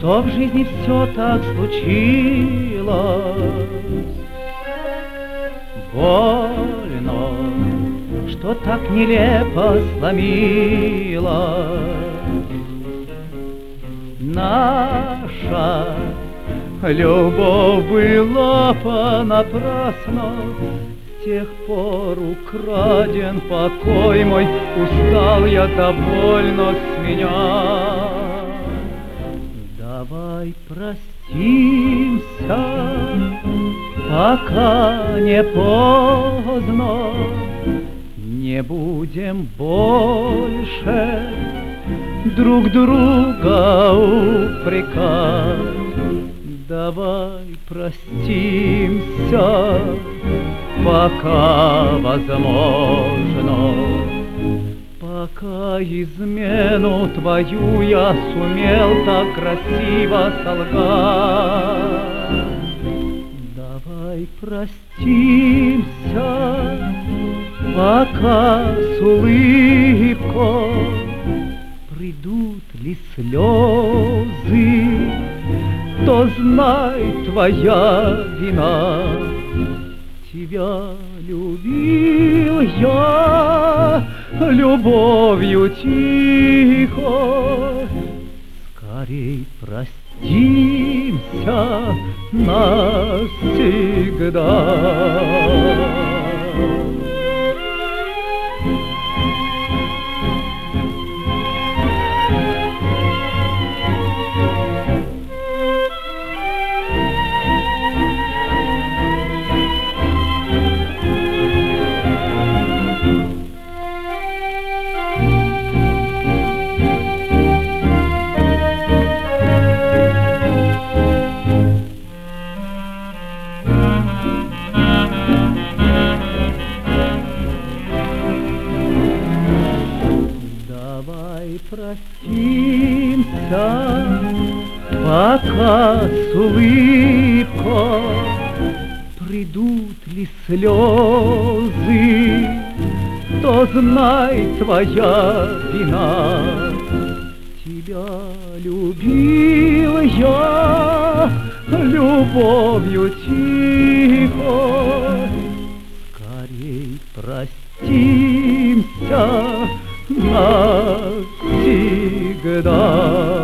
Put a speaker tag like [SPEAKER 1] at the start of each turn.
[SPEAKER 1] что в жизни все так случилось. Больно, что так нелепо сломилось. Наша любовь была понапрасна, с тех пор украден покой мой, устал я довольно с меня. Давай простимся, пока не поздно, не будем больше друг друга упрекать. Давай простимся, пока возможно, пока измену твою я сумел так красиво солгать. Давай простимся, пока с улыбкой придут ли слезы, то знай, твоя вина. Тебя любил я любовью тихой. Скорей простимся навсегда. Давай простимся, пока с улыбкой придут ли слезы, то знай, твоя вина. Тебя любил я любовью тихой. Скорей простимся навсегда.